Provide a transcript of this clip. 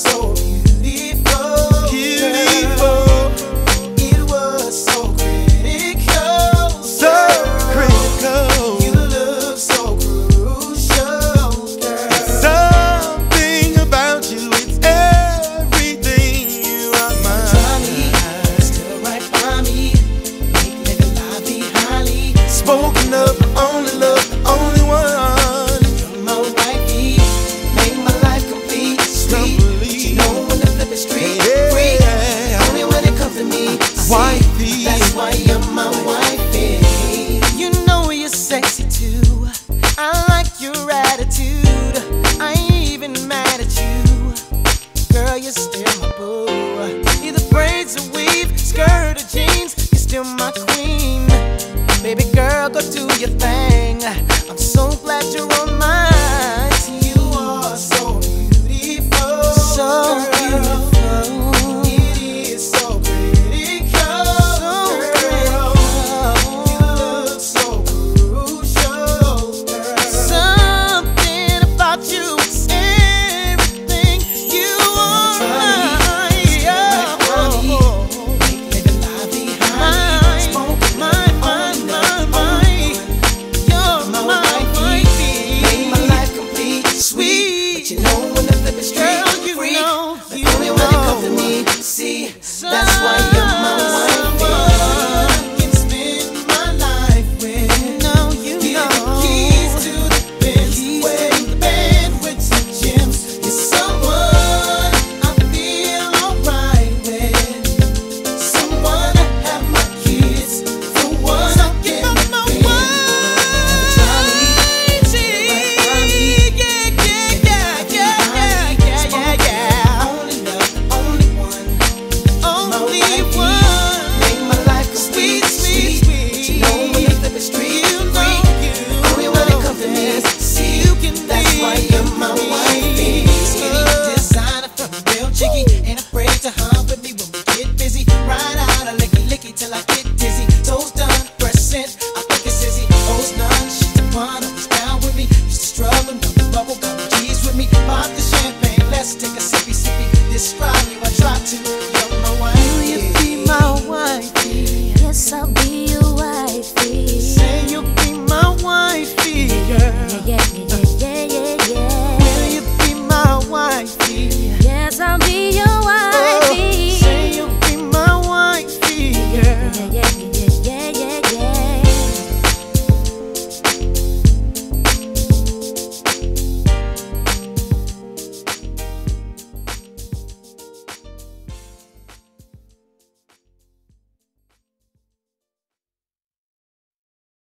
so beautiful, beautiful. It was so critical, so critical. You look so crucial, girl. Something about you, it's everything. You are mine. Try me, still right by me. Make living life be highly Spoken of, only love, the only one. You're my wifey, make my life complete, sweet. But you know when the flip is street free, only when it comes to me. Wifey, that's why you're my wifey. You know you're sexy too. I like your attitude. I ain't even mad at you. Girl, you're still my boo. Either braids or weave, skirt or jeans, you're still my queen. Baby girl, go do your thing. I'm so glad you're on mine. You are so beautiful, so beautiful. It is so critical, so critical. You look so crucial, girl. Something about you is everything. You are mine. Make living life be high. You're my wifey. Make my life complete, sweet. But you know when the flip is straight, you freak. But only when it comes to me. See, that's why you're my wifey. I can spend my life with. Give the keys to the Benz, wedding the band with some gems. You're someone I feel alright with. Someone to have my kids. For one, I get my till I get dizzy. Toes done, fresh scent, I think it's Izzy. O's none, she's the one, always down with me. Used to struggle, no bubble, got the keys with me. Pop the champagne, let's take a sippy, sippy. Describe you, I try to. You're my wifey. Will you be my wifey? Yes, I'll be your wifey. Say you'll be my wifey, girl. Yeah. Will you be my wifey? Yes, I'll be your